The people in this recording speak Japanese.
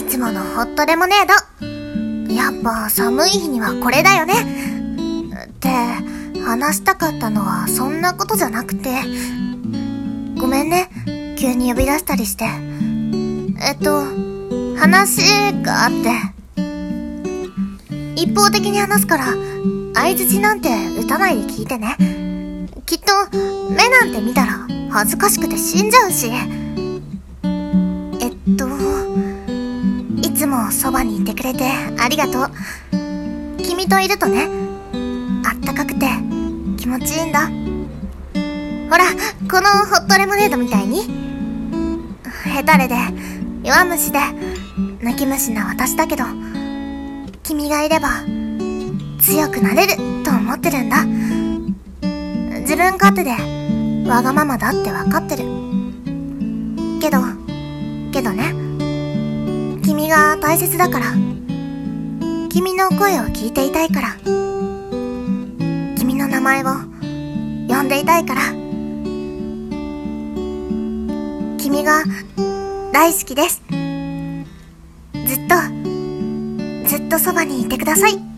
つものホットレモネード。やっぱ寒い日にはこれだよね。って話したかったのはそんなことじゃなくて、ごめんね、急に呼び出したりして。話があって。一方的に話すから相槌なんて打たないで聞いてね。きっと目なんて見たら恥ずかしくて死んじゃうし。いつもそばにいてくれてありがとう。君といるとね、あったかくて気持ちいいんだ。ほら、このホットレモネードみたいに。ヘタレで弱虫で泣き虫な私だけど、君がいれば強くなれると思ってるんだ。自分勝手でわがままだってわかってるけどね、君が大切だから、君の声を聞いていたいから、君の名前を呼んでいたいから、君が大好きです。ずっとそばにいてください。